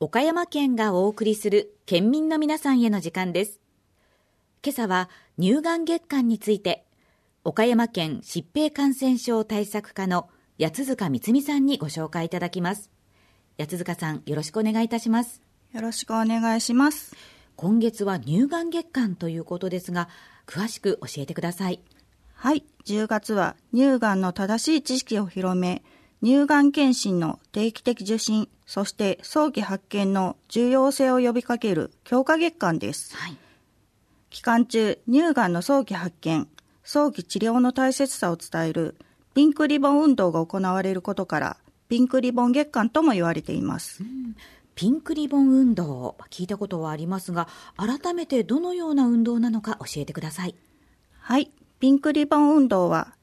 岡山県がお送りする県民の皆さんへの時間です。今朝は乳がん月間について、岡山県疾病感染症対策課の八塚光美さんにご紹介いただきます。八塚さん、よろしくお願いいたします。 よろしくお願いします。 今月は乳がん月間ということですが、詳しく教えてください。 はい、10月は乳がんの正しい知識を広め、乳がん検診の定期的受診、そして早期発見の重要性を呼びかける強化月間です。 はい、 期間中、乳がんの早期発見、早期治療の大切さを伝えるピンクリボン運動が行われることから、ピンクリボン月間とも言われています。 ピンクリボン運動、聞いたことはありますが、改めてどのような運動なのか教えてください。 はい、ピンクリボン運動は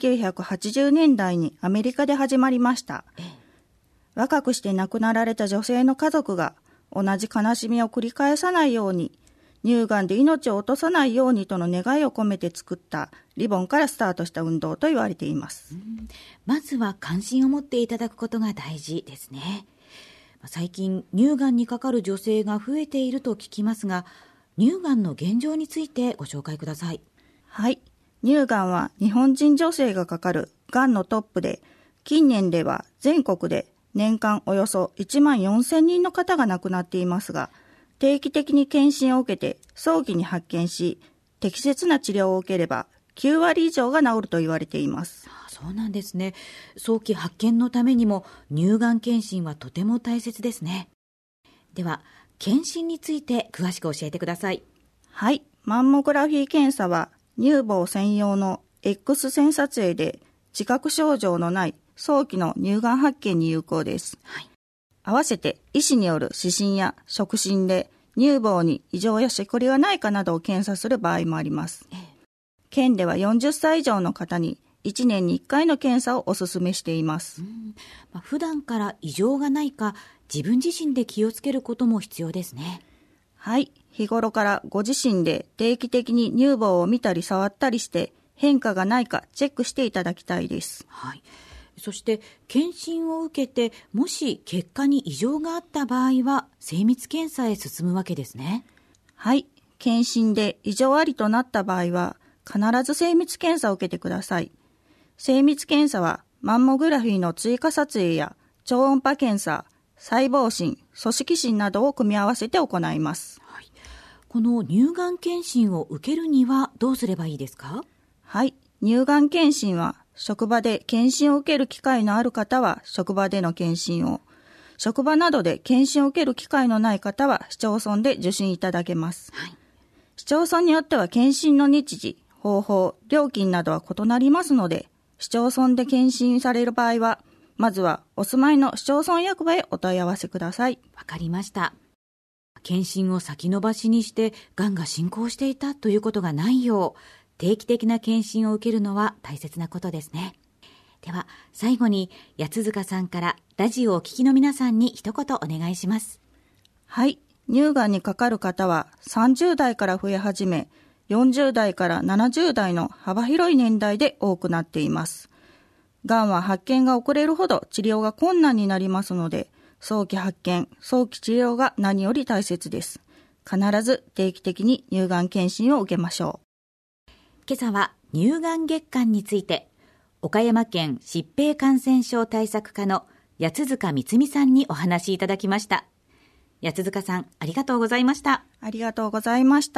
1980年代にアメリカで始まりました。若くして亡くなられた女性の家族が同じ悲しみを繰り返さないように、乳がんで命を落とさないようにとの願いを込めて作ったリボンからスタートした運動と言われています。 まずは関心を持っていただくことが大事ですね。最近乳がんにかかる女性が増えていると聞きますが、乳がんの現状についてご紹介ください。 はい、乳がんは日本人女性がかかるがんのトップで、近年では全国で年間およそ1万4000人の方が亡くなっていますが、定期的に検診を受けて早期に発見し、適切な治療を受ければ9割以上が治ると言われています。 そうなんですね。早期発見のためにも乳がん検診はとても大切ですね。では、検診について詳しく教えてください。 はい、マンモグラフィー検査は乳房専用の X 線撮影で自覚症状のない早期の乳がん発見に有効です。合わせて医師による視診や触診で乳房に異常やしこりがないかなどを検査する場合もあります。県では40歳以上の方に1年に1回の検査をお勧めしています。 普段から異常がないか自分自身で気をつけることも必要ですね。 はい、日頃からご自身で定期的に乳房を見たり触ったりして変化がないかチェックしていただきたいです。 はい、そして検診を受けてもし結果に異常があった場合は精密検査へ進むわけですね。 はい、検診で異常ありとなった場合は必ず精密検査を受けてください。精密検査はマンモグラフィーの追加撮影や超音波検査、細胞診、組織診などを組み合わせて行います。 この乳がん検診を受けるにはどうすればいいですか？ はい、乳がん検診は職場で検診を受ける機会のある方は職場での検診を、職場などで検診を受ける機会のない方は市町村で受診いただけます。市町村によっては検診の日時、方法、料金などは異なりますので、市町村で検診される場合はまずはお住まいの市町村役場へお問い合わせください。 わかりました。検診を先延ばしにしてがんが進行していたということがないよう、定期的な検診を受けるのは大切なことですね。では最後に八塚さんからラジオをお聞きの皆さんに一言お願いします。 はい、乳がんにかかる方は30代から増え始め、40代から70代の幅広い年代で多くなっています。がんは発見が遅れるほど治療が困難になりますので、早期発見、早期治療が何より大切です。必ず定期的に乳がん検診を受けましょう。 今朝は乳がん月間について、岡山県疾病感染症対策課の八塚光美さんにお話しいただきました。八塚さん、ありがとうございました。 ありがとうございました。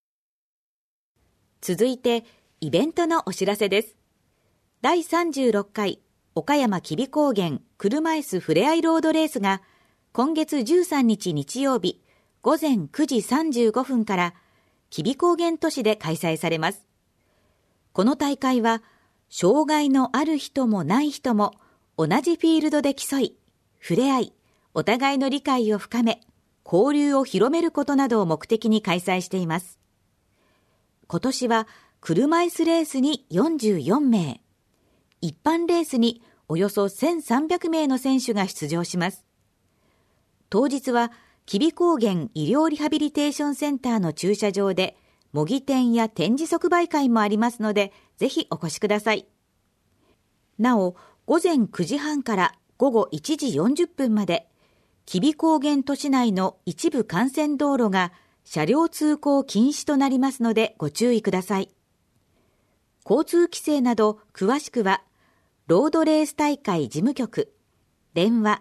続いてイベントのお知らせです。第36回岡山吉備高原車椅子ふれあいロードレースが今月13日日曜日午前9時35分から吉備高原都市で開催されます。この大会は障害のある人もない人も同じフィールドで競い、触れ合い、お互いの理解を深め、交流を広めることなどを目的に開催しています。今年は車椅子レースに44名、一般レースにおよそ1300名の選手が出場します。当日は吉備高原医療リハビリテーションセンターの駐車場で模擬店や展示即売会もありますので、ぜひお越しください。なお、午前9時半から午後1時40分まで吉備高原都市内の一部幹線道路が車両通行禁止となりますのでご注意ください。交通規制など詳しくは、ロードレース大会事務局、電話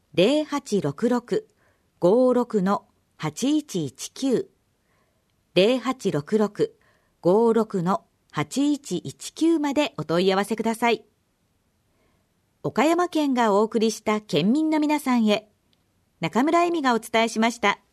0866-56-8119 0866-56-8119までお問い合わせください。岡山県がお送りした県民の皆さんへ、中村恵美がお伝えしました。